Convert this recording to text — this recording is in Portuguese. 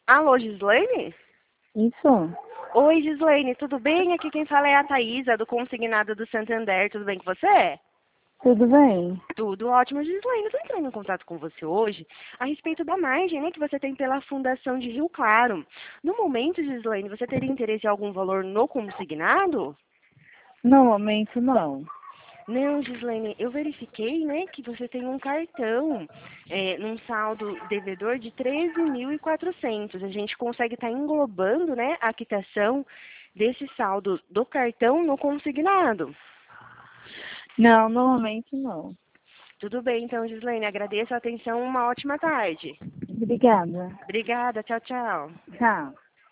Alô, Gislaine? Isso, Oi, Gislaine, tudo bem? Aqui quem fala é a Thaísa, do Consignado do Santander. Tudo bem com você? tudo bem? Tudo ótimo, Gislaine. Eu tô entrando em contato com você hoje a respeito da margem, né, que você tem pela Fundação de Rio Claro. No momento, Gislaine, você teria interesse em algum valor no consignado? No momento, não. Não, Gislaine, eu verifiquei, né, que você tem um cartão num saldo devedor de 13.400. A gente consegue estar englobando, né, a quitação desse saldo do cartão no consignado. Não, no momento, não. Tudo bem, então, Gislaine, agradeço a atenção. Uma ótima tarde. Obrigada. Obrigada, tchau, tchau. Tchau.